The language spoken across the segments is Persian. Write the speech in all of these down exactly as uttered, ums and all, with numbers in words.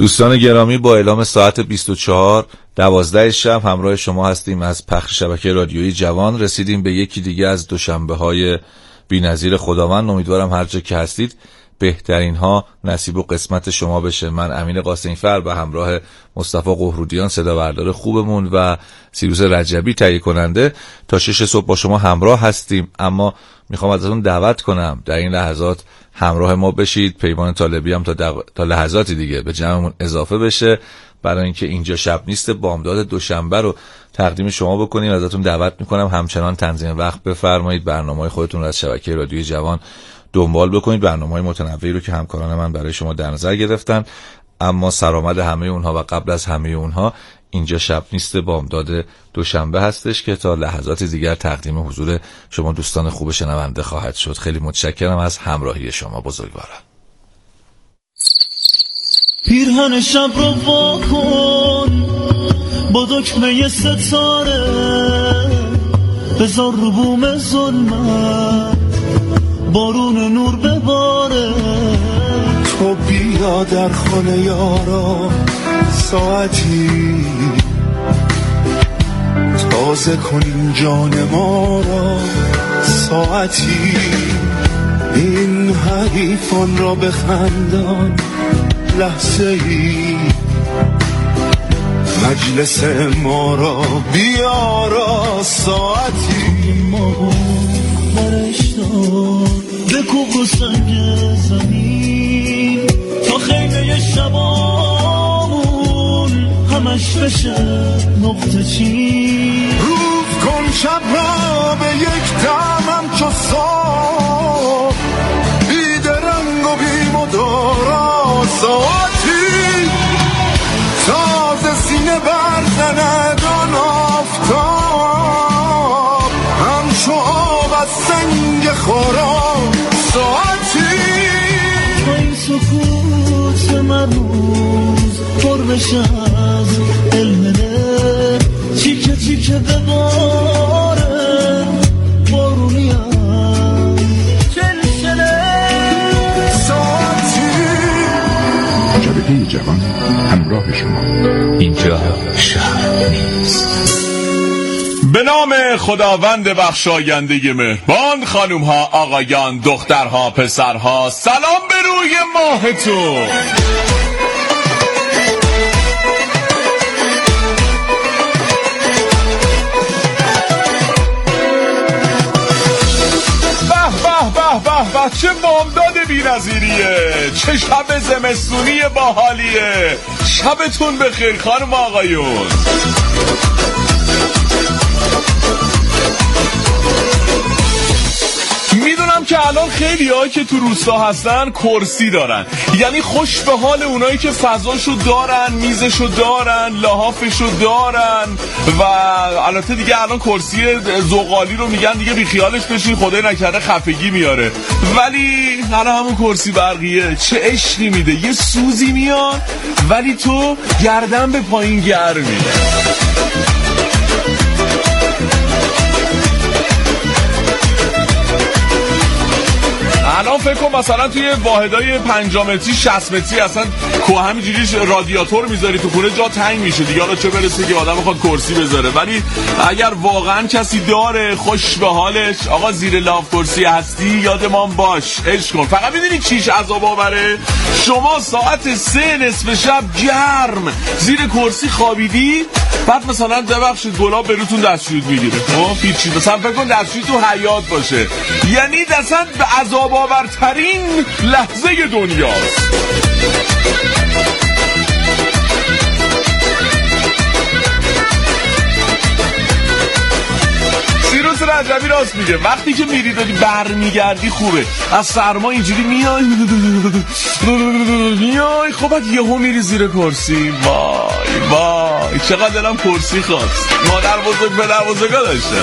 دوستان گرامی، با اعلام ساعت بیست و چهار دوازده شب همراه شما هستیم. از پخش شبکه رادیویی جوان رسیدیم به یکی دیگه از دوشنبه های بی‌نظیر خداوند. امیدوارم هر جا که هستید بهترین ها نصیب و قسمت شما بشه. من امین قاسمی‌فر به همراه مصطفی قهرودیان صدا بردار خوبمون و سیروس رجبی تهیه کننده تا شش صبح با شما همراه هستیم. اما میخوام ازتون دعوت کنم در این لحظات همراه ما بشید. پیمان طالبی هم تا, دو... تا لحظاتی دیگه به جمعمون اضافه بشه برای اینکه اینجا شب نیست بامداد دوشنبه رو تقدیم شما بکنیم. ازتون دعوت میکنم همچنان تنظیم وقت بفرمایید، برنامه‌های خودتون رو از شبکه رادیویی جوان دنبال بکنید، برنامه‌های متنوعی رو که همکاران من برای شما در نظر گرفتن. اما سرآمد همه اونها و قبل از همه اونها اینجا شب نیست بامداد دوشنبه هستش که تا لحظات دیگر تقدیم حضور شما دوستان خوب شنونده خواهد شد. خیلی متشکرم از همراهی شما، بزرگوارم. پیرهن شب رو وا کن با دکمه ستاره، بذار رو بوم ظلمت بارون نور بباره. تو بیا در خانه یارا ساعتی تازه کنیم جان ما را ساعتی، این حریفان را بخندان لحظه ای، مجلس ما را بیارا ساعتی. ما برش دار به کوک و سنگ زمین تا خیمه شبامون همش بشه نقطه چین. روز کن شب را به یک دمم چو صبح، بید رنگ و بیم و دارا ساعتی، تازه سینه برزند آن آفتاب، همچو آب از سنگ خورا ساعتی. با این سکوت مرموز پر بشه از علمه، چیکه چیکه بباره بارونی هم چلشله ساعتی. شبکه جوان همراه شما. اینجا شهر نیست. به نام خداوند بخشاینده مهربان، خانوم ها، آقایان، دخترها، پسرها، سلام به روی ماهتون. به به به به به، چه بامداد بی‌نظیریه، چه شب زمستونی باحالیه. شبتون بخیر خانم آقایون. میدونم که الان خیلی هایی که تو روستا هستن کرسی دارن، یعنی خوش به حال اونایی که فضاشو دارن، میزشو دارن، لحافشو دارن. و البته دیگه الان کرسی زغالی رو میگن دیگه بیخیالش بشین، خدای نکرده خفگی میاره. ولی الان همون کرسی برقیه چه عشقی میده، یه سوزی میاد ولی تو گردن به پایین گرمی. الان فکر کن مثلا توی واحدای پنج متری شصت متری اصلا کو همینجوری رادیاتور میذاری تو خونه، جا تنگ میشه دیگه، حالا چه برسه که آدم بخواد کرسی بذاره. ولی اگر واقعا کسی داره خوش به حالش، آقا زیر لاف کرسی هستی یادمان باش، عشق کن. فقط میدونی چیش عذاب آوره؟ شما ساعت سه نصف شب گرم زیر کرسی خوابیدی، بعد مثلا ببخشید گلاب بروتون دستشویی میگیره، خب هیچی، مثلا فکر کن دستشویی تو حیاط باشه، یعنی اصلا به عذاب آورترین لحظه دنیاست. سیروس رجبی راست میگه، وقتی که میری داری بر میگردی خوبه، از سرما اینجوری میای میای خب بعد یهو میری زیر کرسی، وای وای چقدر دلم کرسی خواست. مادر بزرگ پدر بزرگا داشته.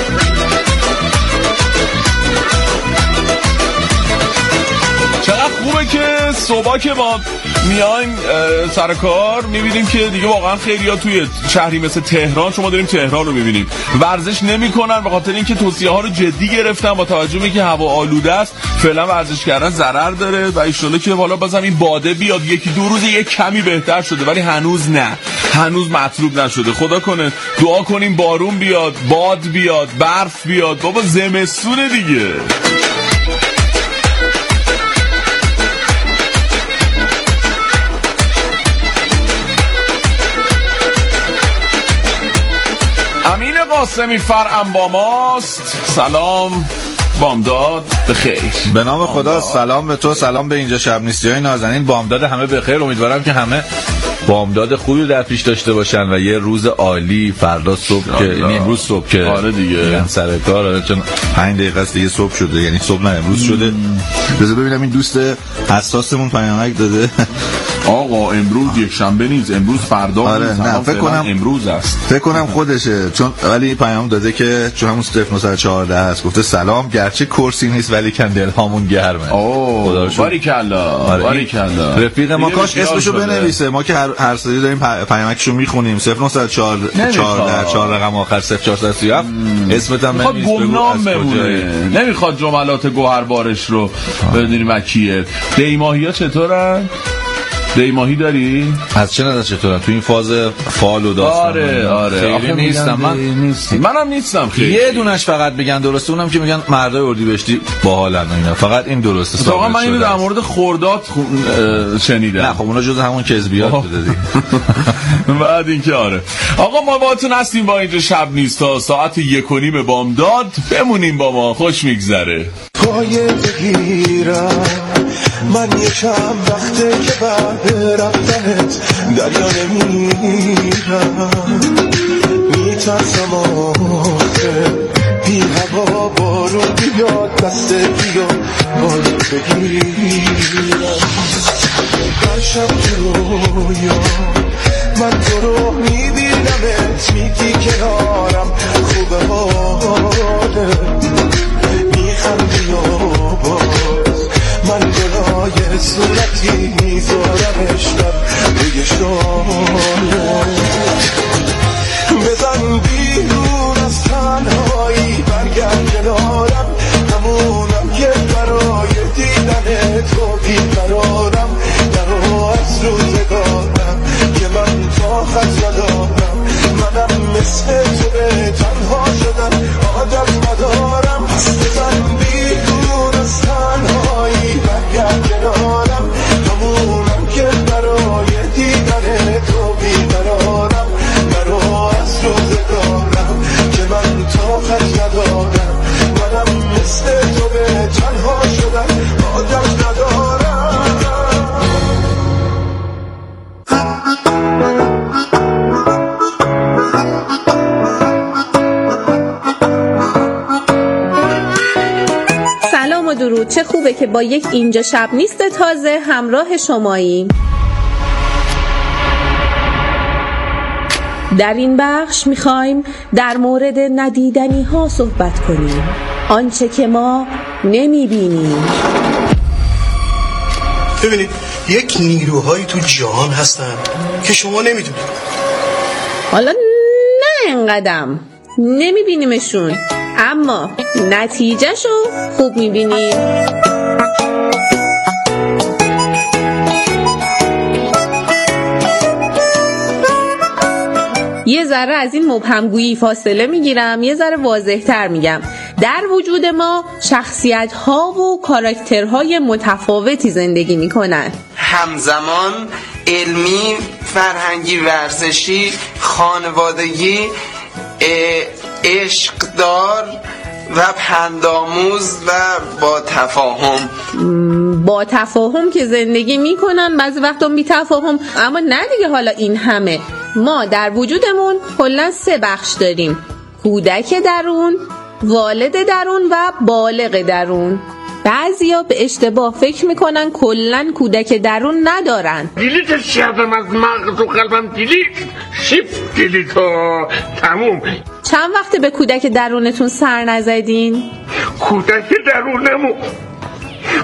چقدر خوبه خوبه که صبح که ما میایم سر کار میبینیم که دیگه واقعا خیلی‌ها توی شهری مثل تهران، شما داریم تهران رو میبینیم، ورزش نمی‌کنن به خاطر اینکه توصیه ها رو جدی گرفتن با توجه به که هوا آلوده است. فعلا ورزش کردن ضرر داره و ان شاءالله که والا بازم این باده بیاد یکی دو روز یک کمی بهتر شده، ولی هنوز نه، هنوز مطلوب نشده. خدا کنه دعا کنیم بارون بیاد، باد بیاد، برف بیاد، بابا زمستونه دیگه. امین قاسمی فرعم با ماست. سلام، بامداد بخیر. به نام خدا، سلام به تو، سلام به اینجا شب نیستی های نازنین. بامداد همه بخیر. امیدوارم که همه بامداد خوبی در پیش داشته باشن و یه روز عالی فردا صبح که یعنی امروز صبح که آره دیگه سر کار، چون پنج دقیقه است دیگه صبح شده، یعنی صبح نه امروز شده. بذار ببینم این دوست حساسمون پیامک داده. آقا امروز یک شنبه نیست، امروز فردا آره نیست. نه فکر کنم امروز است، فکر کنم خودشه، چون ولی پیام داده که چون همون صفر نه چهارده است، گفته سلام، گرچه کرسی نیست ولی کن دلهامون گرمه. اوه باریکلا باریکلا. رفیق ما کاش اسمشو بنویسه، ما که هر هر سری داریم پیامکشو میخونیم. صفر نه چهارده چهار رقم آخر صفر چهارصد و سی و هفت اسمت هم نمیخواد گمنام بمونه، نمیخواد جملات گوهربارش رو بدونیم از کیه. دیماهی‌ها چطورن؟ دیماهی داری؟ از چه نظر چطوره تو این فاز فال و داستان؟ آره آره خیلی نیستم من نیستی. منم نیستم خیلی. یه دونش فقط بگن درسته، اونم که میگن مردای اردیبهشتی باحالن اینا، فقط این درسته ثابت شده. واقعا من اینو در مورد خرداد شنیدم. نه خب اونا جز همون کذبیات بوده دیگه. بعد اینکه آره آقا ما باهاتون هستیم با اینجا شب نیست تا ساعت یک و نیم بامداد. بمونیم با ما، خوش میگذره. پای بگیرم من یکم وقته که بعد رفتنت دریا نمیرم، میترسم آخه بی هوا بارون بیاد دست بیا بالا بگیرم. هر شب تو رویا من تو رو میبینمت، میگی کنارم خوبه حاله، میخندی و باز من گلای صورتی میذارمش در روی شانه. بزن بیرون از تنهایی برگرد کنارم، همونم که برای دیدن تو بیقرارم. درو از روزگارم که من طاقت ندارم، منم مثل تو به تنها شدم عادت ندارم. بزن بیرون از تنهایی برگرد کنارم، همونم که برای دیدن تو بیقرارم. برو از روزگارم که من طاقت ندارم، منم مثل تو به تنها شدم عادت ندارم. درود، چه خوبه که با یک اینجا شب نیست تازه همراه شماییم. در این بخش میخوایم در مورد ندیدنی ها صحبت کنیم، آنچه که ما نمیبینیم. ببینید یک نیروهایی تو جهان هستن که شما نمیدونید. حالا نه انقدم نمیبینیمشون، اما نتیجه شو خوب میبینیم. یه ذره از این مبهمگویی فاصله میگیرم، یه ذره واضح تر میگم. در وجود ما شخصیت ها و کاراکترهای متفاوتی زندگی میکنن، همزمان علمی، فرهنگی، ورزشی، خانوادگی، عشقدار و پندآموز و با تفاهم. با تفاهم که زندگی میکنن، بعضی وقتا بی تفاهم. اما نه دیگه، حالا این همه ما در وجودمون کلا سه بخش داریم: کودک درون، والد درون و بالغ درون. بعضیا به اشتباه فکر میکنن کلا کودک درون ندارن. دیلیتش کردم از مغز و قلبم، دیلیت شیفت دیلیت ها تموم. چند وقته به کودک درونتون سر نزدین؟ کودک درونمون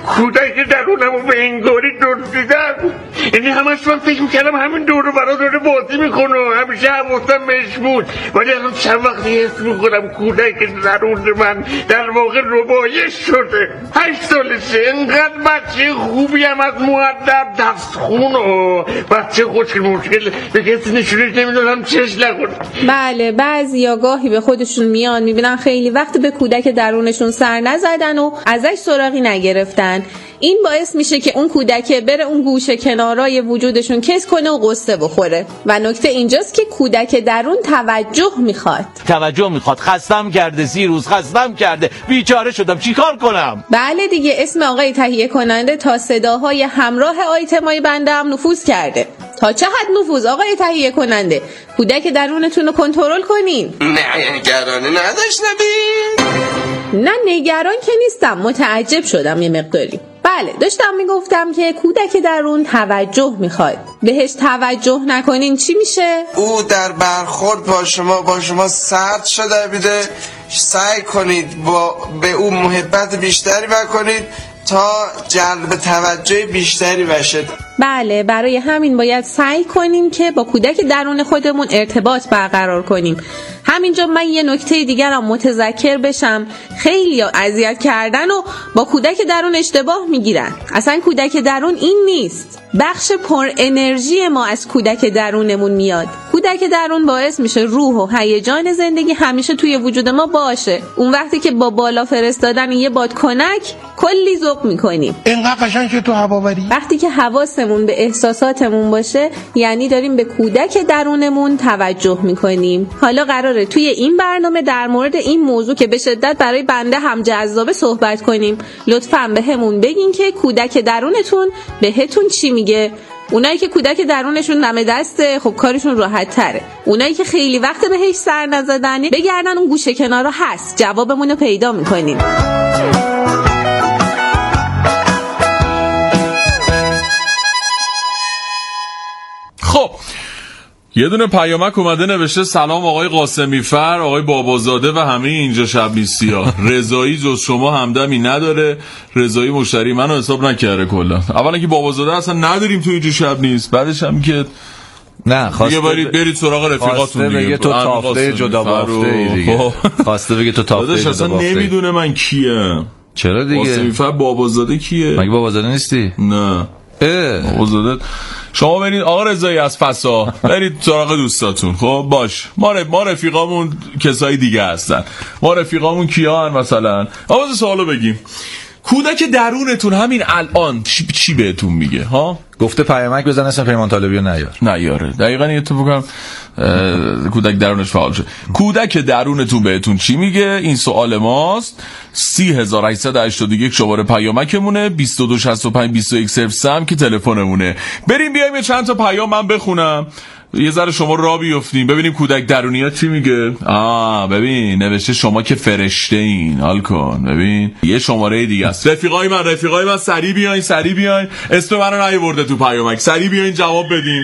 کودک درونمو به انگاری دزدیدن. یعنی همش من فکر میکردم همین دور و برا داره بازی میکنه، همیشه حواسم بهش بود، ولی الان چند وقتی حس میکنم کودک درون من در واقع ربایش شده. هشت سالشه، انقدر بچه خوبی هم از مؤدب دستخون و بچه خوشگل مشکل به کسی نشونش نمیدادم چش نکنه. بله، بعضیا گاهی به خودشون میان میبینن خیلی وقت به کودک درونشون سر نزدن و ازش سراغی نگرفتن. این باعث میشه که اون کودک بره اون گوشه کنارای وجودشون کس کنه و قصه بخوره. و نکته اینجاست که کودک درون توجه میخواد. توجه میخواد. خستم کرده، سی روز خستم کرده، بیچاره شدم، چیکار کنم؟ بله دیگه، اسم آقای تهیه کننده تا صداهای همراه آیتمای بنده هم نفوذ کرده. تا چه حد نفوذ آقای تهیه کننده؟ کودک درونتون رو کنترل کنین. نه نگرانی نداشت نبی؟ نه نگران که نیستم، متعجب شدم یه مقداری. بله، داشتم میگفتم که کودک درون توجه میخواد. بهش توجه نکنین چی میشه؟ او در برخورد با شما با شما سرد شده بیده، سعی کنید با به او محبت بیشتری بکنید تا جلب توجه بیشتری بشه. بله، برای همین باید سعی کنیم که با کودک درون خودمون ارتباط برقرار کنیم. همینجا من یه نکته دیگرم متذکر بشم، خیلی اذیت کردن و با کودک درون اشتباه میگیرن. اصلا کودک درون این نیست. بخش پر انرژی ما از کودک درونمون میاد. کودک درون باعث میشه روح و هیجان زندگی همیشه توی وجود ما باشه. اون وقتی که با بالا فرستادن یه بادکنک کلی ذوق میکنیم. اینقدر قشنگ که تو هوابری. وقتی که حواسمون به احساساتمون باشه یعنی داریم به کودک درونمون توجه میکنیم. حالا قراره توی این برنامه در مورد این موضوع که به شدت برای بنده هم جذابه صحبت کنیم. لطفاً به همون بگین که کودک درونتون بهتون چی میگه. اونایی که کودک درونشون دم دسته خب کارشون راحت تره. اونایی که خیلی وقت بهش سر نزدن بگردن اون گوشه کنارا هست، جوابمون رو پیدا میکنیم. خب یه دونه پیامک اومده نوشته سلام آقای قاسمی فر، آقای بابازاده و همه اینجا شب نیستی ها. رضایی جز شما همدمی نداره. رضایی مشتری منو حساب نکرده کلا. اولا که بابازاده اصلا نداریم تو اینجا شب نیست، بعدش هم که نه خواسته دیگه برید برید سراغ رفیقاتون دیگه. بگه تو تافته جدا بافته دیگه. خواسته بگه تو تافته جدا اصلا بافته. نمیدونه من کیه. چرا دیگه؟ قاسمی فر بابازاده کیه؟ مگه بابازاده نیستی؟ نه. اه بابازاده شما برید آقا رضایی از فسا برید سراغ دوستاتون. خب باش، ما ما رفیقامون کسای دیگه هستن. ما رفیقامون کیان مثلا؟ آواز سوالو بگیم. کودک درونتون همین الان چی, چی بهتون میگه ها؟ گفته پیامک بزن اسم پیمان طالبی رو نیار. نیاره. دقیقاً یه تو بگم کودک درونش فعال شه. کودک درونتون بهتون چی میگه؟ این سوال ماست. سی هزار و هشتصد و هشتاد و یک شماره پیامکمونه، بیست و دو شصت و پنج بیست و یک صفر سه هم که تلفنمونه. بریم بیایم یه چند تا پیام من بخونم، یه ذره شما را بیافتیم ببینیم کودک درونیات چی میگه. آه ببین نوشته شما که فرشته این، حال کن ببین یه شماره دیگه است. رفیقای من رفیقای من سریع بیاین سریع بیاین، اسم منو نیاورده تو پیامک، سریع بیاین جواب بدین.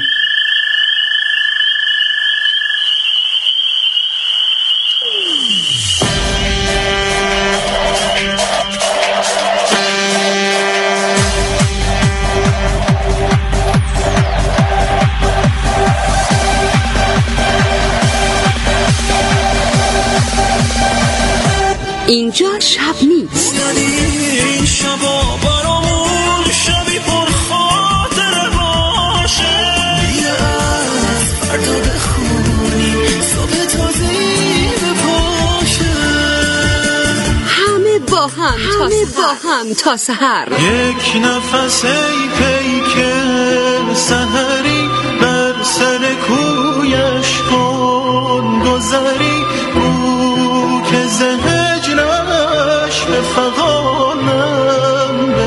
اینجا شب نیست. این شبا برامون شبی پر خاطر باشه، بیه از فردا بخونی صبح تازهی بپاشه، همه با هم همه با هم تا سحر. یک نفس ای پیک سحری بر سر کویش کن گذری، او که زهر به فغانم به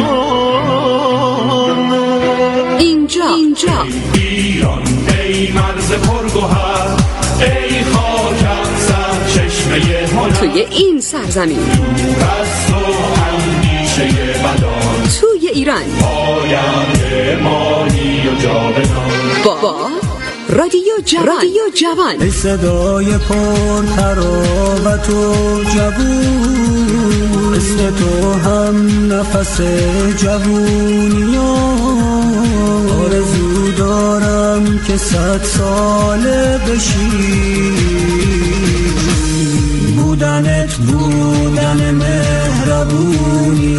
فغانم. اینجا اینجا ایران ای مرز پرگوهر، ای خاکم سر چشمه هنر، توی این سرزمین از تو اندیشه بدان، توی ایران آینده مانی و جاودان، با رادیو جوان رادیو جوان ای صدای پر تراوت و جوون، مثل تو هم نفس جوونی، آرزو دارم که صد ساله بشی. بودنت بودن مهربونی،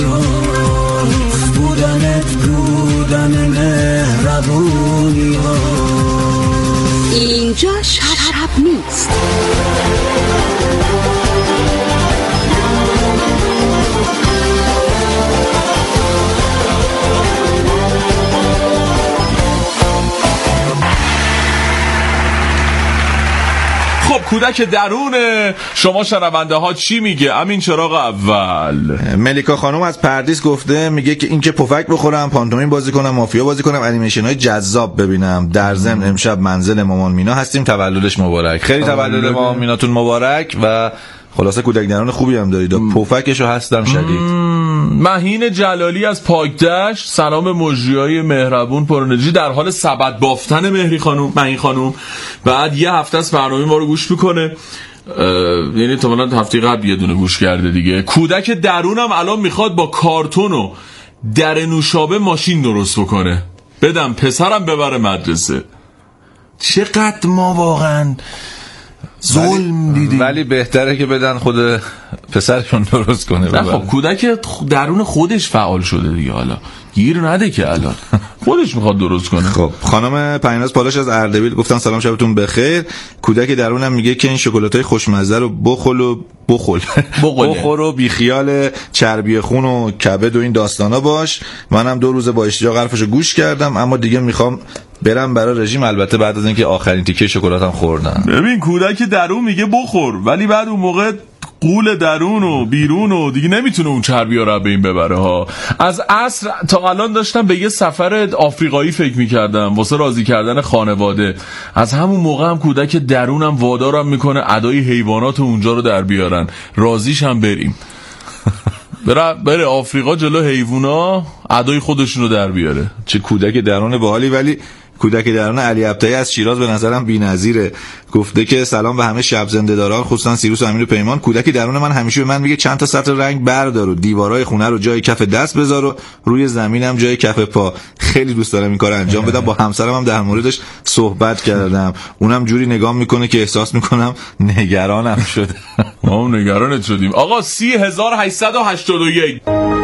بودنت بودن مهربونی. اینجا شب, شب نیست. خب کودک درون شما شنونده ها چی میگه؟ امین چراغ اول. ملیکا خانم از پردیس گفته، میگه که اینکه پفک بخورم، پانتومین بازی کنم، مافیا بازی کنم، انیمیشن های جذاب ببینم. در ضمن امشب منزل مامان مینا هستیم، تولدش مبارک. خیلی تولد مامان میناتون مبارک و خلاصه کودک درون خوبی هم دارید. پفکشو هستم شدید. مهین جلالی از پاکدشت، سلام مجریای مهربون پرانرژی در حال سبد بافتن مهری خانم مهین خانم. بعد یه هفته از برنامه ما رو گوش میکنه، یعنی تا الان هفته قبل یه دونه گوش کرده دیگه. کودک درونم الان میخواد با کارتون و در نوشابه ماشین درست بکنه، بدم پسرم ببره مدرسه. چقدر ما واقعا ظلم دیدیم. ولی بهتره که بدن خود پسرشون درست کنه. نه خب کودک درون خودش فعال شده دیگه، حالا گیر نده که الان خودش میخواد درست کنه. خب خانم پریناز پالاش از اردبیل گفتن سلام شبتون بخیر. کودک درونم میگه که این شکلاتای خوشمزه رو بخل و بخل بخور و بی خیال چربی خون و کبد و این داستانا باش. منم دو روز با اشتیاق حرفشو گوش کردم، اما دیگه میخوام برم برای رژیم، البته بعد از اینکه آخرین تیکه شکلاتم خوردم. ببین کودک درون میگه بخور، ولی بعد اون موقع قول درون و بیرون و دیگه نمیتونه اون چربی ها رو به این ببره ها. از عصر تا الان داشتم به یه سفر آفریقایی فکر میکردم واسه راضی کردن خانواده. از همون موقع هم کودک درونم وادارم میکنه ادای حیوانات اونجا رو در بیارن، راضیش هم بریم. بره بره آفریقا جلو حیوونا ادای خودشون رو در بیاره. چه کودک درون باحالی. ولی کودک درون علی ابطحی از شیراز به نظرم بی‌نظیره. گفته که سلام به همه شب زنده داران، خصوصا سیروس و امین و پیمان. کودک درون من همیشه به من میگه چند تا سطر رنگ بردار و دیوارای خونه رو جای کف دست بذار و روی زمینم جای کف پا. خیلی دوست دارم این کارو انجام بدم. با همسرم هم در موردش صحبت کردم، اونم جوری نگاه میکنه که احساس میکنم نگرانم شده. ما هم نگرانت شدیم. آقا سی هزار و هشتصد و هشتاد و یک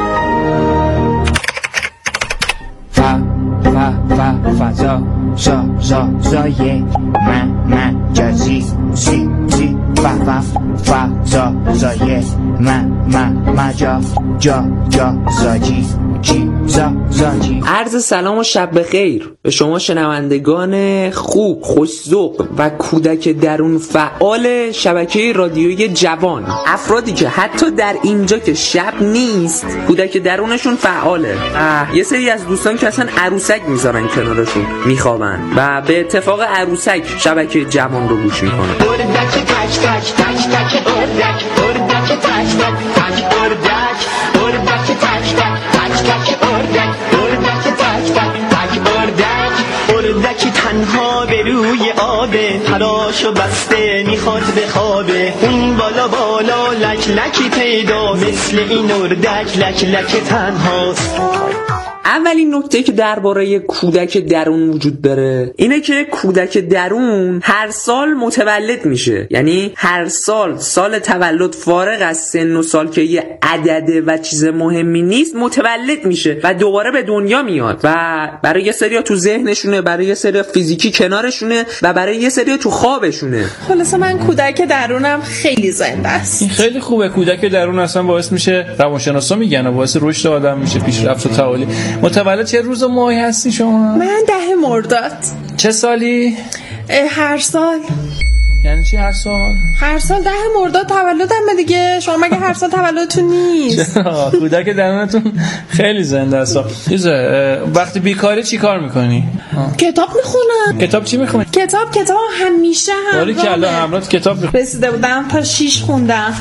فضا زا زا زای من من جازی سی سی ف ف فضا زای من من مجا جا جا زاجی جی زا زاجی. عرض سلام و شب بخیر به شما شنوندگان خوب، خوش‌ذوق و کودک درون فعال شبکه رادیویی جوان. افرادی که حتی در اینجا که شب نیست کودک درونشون فعاله. یه سری از دوستان که اصلا عروسک میذارن کنارشون میخوابن و به اتفاق عروسک شبکه جوان رو گوش میکنن. اردک تک تک تک تک اردک اردک تک تک تک اردک اردک تک تک تک تک اردک اردک تک تک تک اردک اردک تنها به روی آبه، تراش و بسته میخواد به خوابه، اون بالا بالا لک لکی پیدا، مثل این اردک لک لک تنهاست. اولین نکته که درباره کودک درون وجود داره اینه که کودک درون هر سال متولد میشه. یعنی هر سال سال تولد فارغ از سن و سال که یه عدده و چیز مهمی نیست متولد میشه و دوباره به دنیا میاد و برای یه سری تو ذهنشونه، برای یه سری فیزیکی کنارشونه و برای یه سری تو خوابشونه. خلاصه من کودک درونم خیلی زنده است. این خیلی خوبه. کودک درون اصلا باعث میشه، روانشناسا میگن باعث رشد آدم میشه، پیشرفت و تعالی. متولد چه روز و ماهی هستی شما؟ من ده مرداد. چه سالی؟ هر سال. یعنی چی هر سال؟ هر سال ده مرداد تولدمه دیگه. شما مگه هر سال تولدتون نیست؟ کودک درونتون خیلی زنده است. وقتی بیکاری چی کار میکنی؟ کتاب میخونم. کتاب چی میخونی؟ کتاب کتاب همیشه هم. ولی که الان همراه کتاب میخونی. رسیده بودم تا شیش خوندم.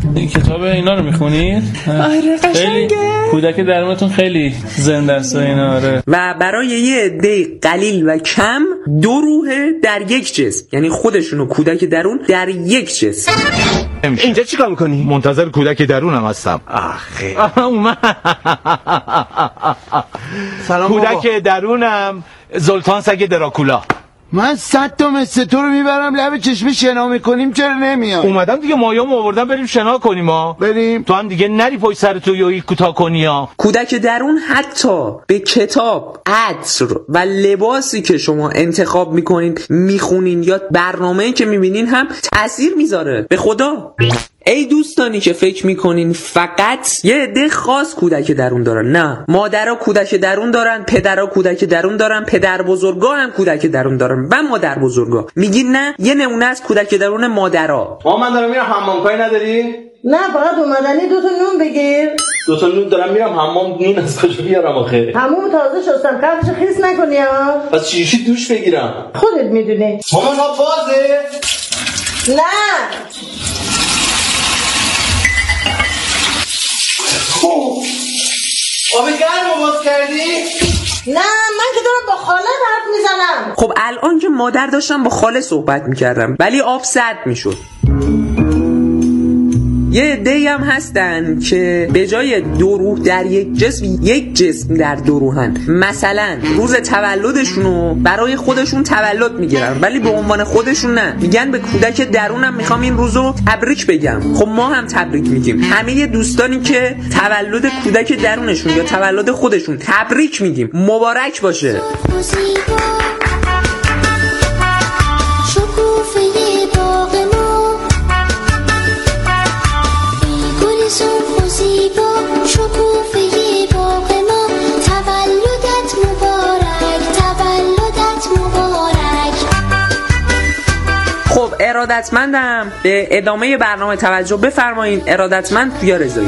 این کتاب اینا رو میخونید؟ آره قشنگه. کودک درونتون خیلی زنده است اینا. آره. و برای یه عده قلیل و کم دو روح در یک جسم، یعنی خودشون و کودک درون در یک جسم. اینجا چیکار میکنی؟ منتظر کودک درونم هستم. آخه سلام کودک بابا. درونم زلطان سگ دراکولا. من صد تا مثل تو رو میبرم لب چشمه شنا میکنیم چرا نمیاد؟ اومدم دیگه مایامو آوردم بریم شنا کنیم ها. بریم. تو هم دیگه نری پشت سر تو یا کوتاه کنی ها. کودک درون حتی به کتاب، عطر و لباسی که شما انتخاب میکنین میخونین یا برنامه‌ای که میبینین هم تأثیر میذاره. به خدا ای دوستانی که فکر میکنین فقط یه عده خاص کودک درون دارن، نه، مادرها کودک درون دارن، پدرها کودک درون دارن، پدر بزرگا هم کودک درون دارن و مادر بزرگا. میگین نه، یه نمونه از کودک درون مادرها. ما من دارم میرم حمام، کاری نداری؟ نه فقط اومدنی دو تا نون بگیر. دو تا نون دارم میرم حمام، نون از کجا بیارم آخه؟ حموم تازه شستم، کفش خیس نکنی ها. پس چیشی دوش بگیرم؟ خودت میدونی. مامان ها بازه؟ نه آب گرم باز کردی؟ نه من که دارم با خاله حرف میزنم. خب الان که مادر داشتم با خاله صحبت میکردم ولی آب سرد میشد. یه عده‌ای هم هستن که به جای دو روح در یک جسم یک جسم در دو روحن. مثلا روز تولدشونو برای خودشون تولد میگیرن ولی به عنوان خودشون نه، میگن به کودک درونم میخوام این روزو تبریک بگم. خب ما هم تبریک میگیم. همه دوستانی که تولد کودک درونشون یا تولد خودشون تبریک میگیم، مبارک باشه. خب ارادتمندم به ادامه برنامه توجه بفرمایید. ارادتمند پویا رضایی.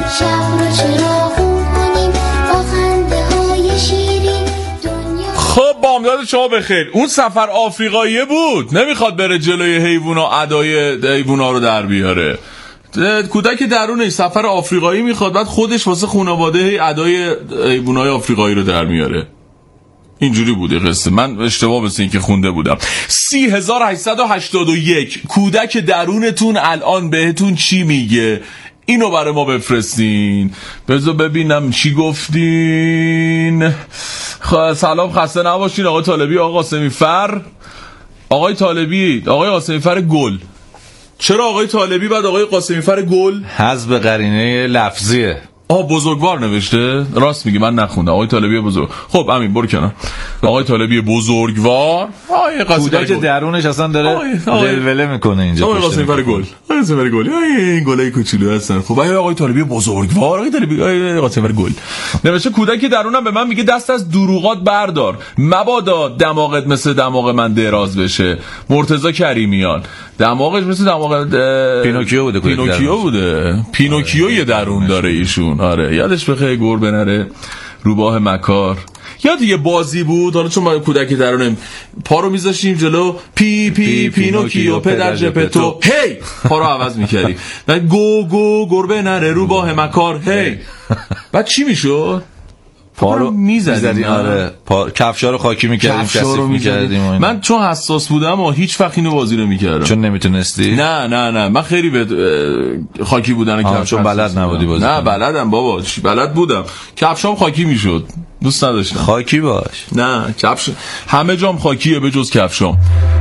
خب بامداد شما بخیر. اون سفر آفریقاییه بود، نمیخواد بره جلوی حیوونا ادای حیوونا رو در بیاره. کودک درونش سفر آفریقایی میخواد، بعد خودش واسه خانواده ادای حیوانای آفریقایی رو در میاره. اینجوری بوده قصه. من اشتباه مثل این که خونده بودم. سی هزار و هشتصد و هشتاد و یک کودک درونتون الان بهتون چی میگه؟ اینو برای ما بفرستین. بذار ببینم چی گفتین. خ... سلام، خسته نباشین آقای طالبی، آقای قاسمی فر. آقای طالبی، آقای قاسمی فر گل. چرا آقای طالبی بعد آقای قاسمی فر گل؟ حذف قرینه لفظیه. آه بزرگوار نوشته؟ راست میگی من نخوندم. آقای طالبی بزرگ. خب امین برو کنار. آقای طالبی بزرگوار. آقای قاسمی فر گل. کودک درونش اصلا داره ولوله میکنه اینجا. آقای قاسمی فر گل. آقای قاسمی فر گل. این گلای کوچولو هستن. خب آقای طالبی بزرگوار، آقای طالبی آقای قاسمی فر گل. نوشته کودک درونم به من میگه دست از دروغات بردار. مبادا دماغت مثل دماغ من دراز بشه. مرتضی کریمیان. دماغش مثل دماغ پینوکیو بوده. پینوکیو بوده. پینوکیو یه درون داره ایشون. آره یادش بخیر گربه نره روباه مکار. یاد یه بازی بود، حالا چون ما کودک درونم پا رو میذاشتیم جلو، پی پی پینوکیو پدر ژپتو، هی پا رو عوض میکردیم. بعد گو گو گربه نره روباه مکار، هی بعد چی میشد؟ پا رو میزدیم. آره پا... کفشا رو خاکی میکردیم، کثیف میکردیم. من چون حساس بودم و هیچ وقت اینو بازی رو میکردم. چون نمیتونستی؟ نه نه نه من خیلی به خاکی بودن کفش چون بلد نبودی بازی. نه بلدم بابا، بلد بودم. کفشام خاکی میشد، دوست نداشتم. خاکی باش. نه کفش همه جام خاکیه به جز کفشام.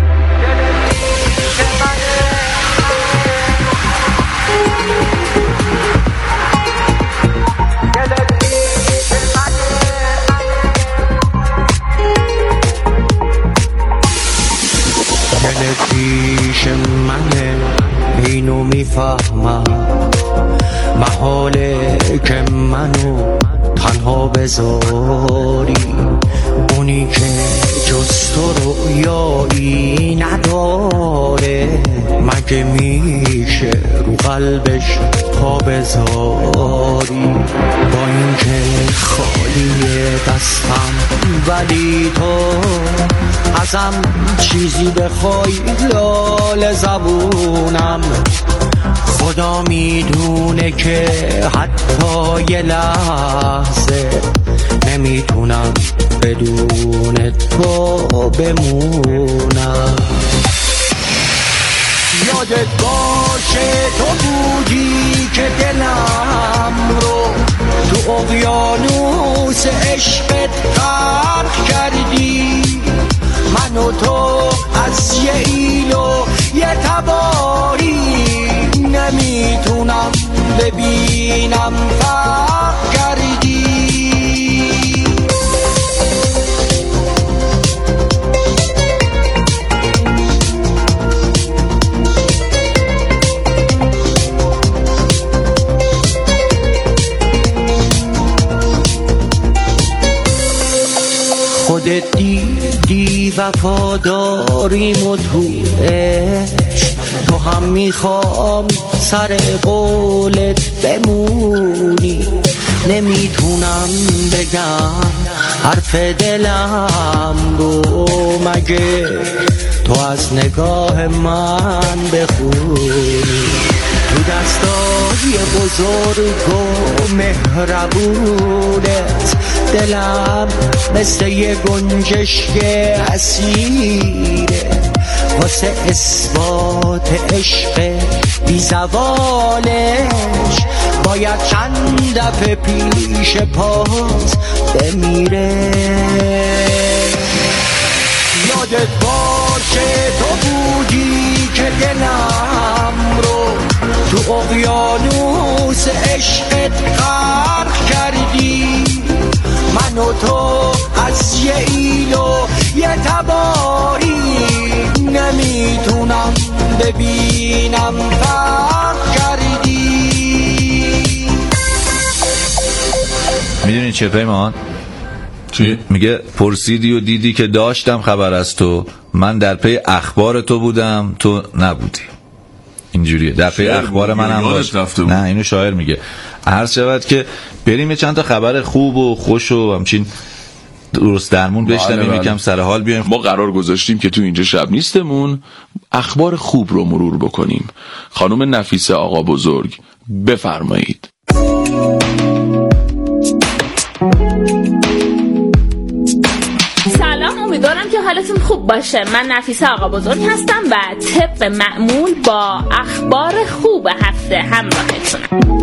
پیش منه اینو میفهمم، محاله که منو تنها بذاری، اونی که جز تو رویایی نداره، مگه میشه رو قلبش پا بذاری. با اینکه خالیه دستم ولی تو ازم چیزی بخوای لال زبونم. خدا میدونه که حتی یه لحظه نمیتونم بدون تو بمونم. یادت باشه تو بودی که دلم رو تو اقیانوس عشقت غرق کردی. من و تو از یه ایل و یه تباری نمیتونم ببینم فرق کردی. خودت دیدی وفاداریم و تو عشق تو هم میخوام سر قولت بمونی. نمیتونم بگم حرف دلم رو مگه تو از نگاه من بخونی. تو دستای بزرگ و مهربونت دلم مثل یه گنجشک اسیره. واسه اثبات عشق بی زوالش باید چند دفعه پیش پات بمیره. یادت باشه تو بودی که دلم رو تو اقیانوس عشقت غرق کردی. من و تو از یه ایل و یه تباری نمیتونم ببینم فرق کردی. میدونی چه پیمان؟ چی؟ میگه پرسیدی و دیدی که داشتم خبر از تو، من در پی اخبار تو بودم تو نبودی. اینجوریه، در پی اخبار منم باش. نه اینو شاعر میگه. عرض شود که بریم یه چند تا خبر خوب و خوش و همچین درست درمون بشنویم، یکم سر حال بیایم. ما قرار گذاشتیم که تو اینجا شب نیستمون اخبار خوب رو مرور بکنیم. خانم نفیسه آقا بزرگ بفرمایید. سلام، امیدوارم که حالتون خوب باشه. من نفیسه آقا بزرگ هستم و طبق معمول با اخبار خوب هفته همراهتونم.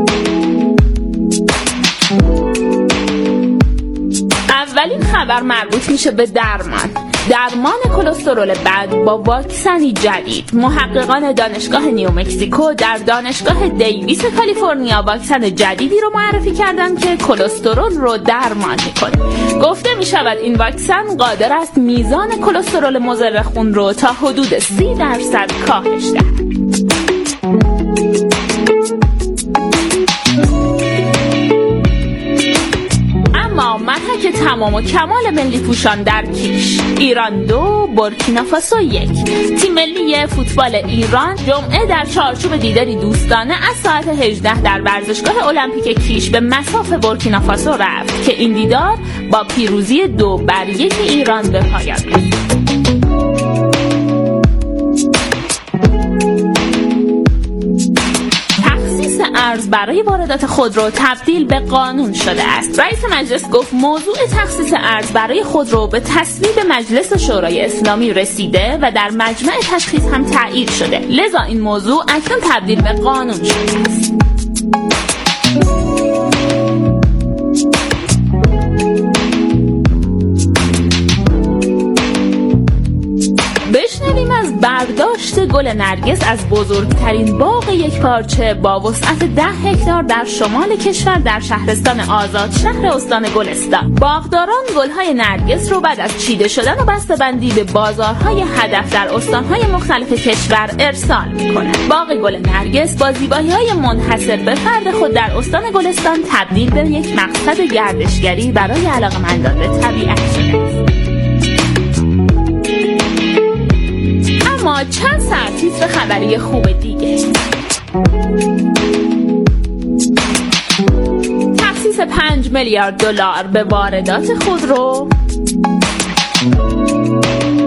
اولین خبر مربوط میشه به درمان. درمان کلسترول بد با واکسنی جدید. محققان دانشگاه نیومکزیکو در دانشگاه دیویس کالیفرنیا واکسن جدیدی رو معرفی کردن که کلسترول رو درمان میکنه. گفته میشود این واکسن قادر است میزان کلسترول مضر خون رو تا حدود سی درصد کاهش دهد. محک تمام و کمال ملی پوشان در کیش. ایران دو بورکینافاسو یک. تیم ملی فوتبال ایران جمعه در چارچوب دیداری دوستانه از ساعت هجده در ورزشگاه المپیک کیش به مصاف بورکینافاسو رفت که این دیدار با پیروزی دو بر یک ایران به پایان رسید. ارز برای واردات خودرو تبدیل به قانون شده است. رئیس مجلس گفت موضوع تخصیص ارز برای خودرو به تصویب مجلس شورای اسلامی رسیده و در مجمع تشخیص هم تایید شده، لذا این موضوع اکنون تبدیل به قانون شده است. بشنویم از برداشت گل نرگس از بزرگترین باغ یک پارچه با وسعت ده هکتار در شمال کشور در شهرستان آزاد شهر استان گلستان. باغداران گل‌های نرگس رو بعد از چیده شدن و بسته‌بندی به بازارهای هدف در استان‌های مختلف کشور ارسال می‌کنند. باغ گل نرگس با زیبایی‌های منحصر به فرد خود در استان گلستان تبدیل به یک مقصد گردشگری برای علاقه‌مندان به طبیعت شده است. اما چند ساعت تیتر خبری خوب دیگه. تخصیص پنج میلیارد دلار به واردات خودرو.